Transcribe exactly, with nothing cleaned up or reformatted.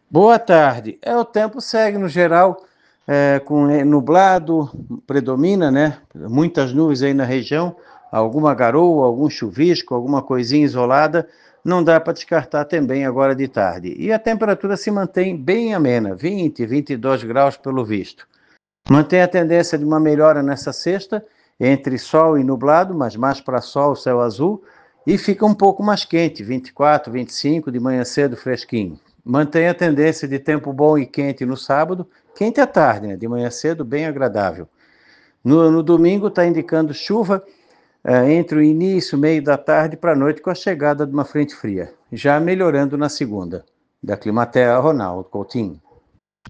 Boa tarde. É, o tempo segue no geral, é, com é, nublado, predomina, né? Muitas nuvens aí na região, alguma garoa, algum chuvisco, alguma coisinha isolada, não dá para descartar também agora de tarde. E a temperatura se mantém bem amena, vinte, vinte e dois graus pelo visto. Mantém a tendência de uma melhora nessa sexta, entre sol e nublado, mas mais para sol, céu azul, e fica um pouco mais quente, vinte e quatro, vinte e cinco, de manhã cedo, fresquinho. Mantém a tendência de tempo bom e quente no sábado, quente à tarde, né? De manhã cedo, bem agradável. No, no domingo está indicando chuva é, entre o início, meio da tarde para a noite, com a chegada de uma frente fria, já melhorando na segunda. Da Climatea, Ronaldo Coutinho.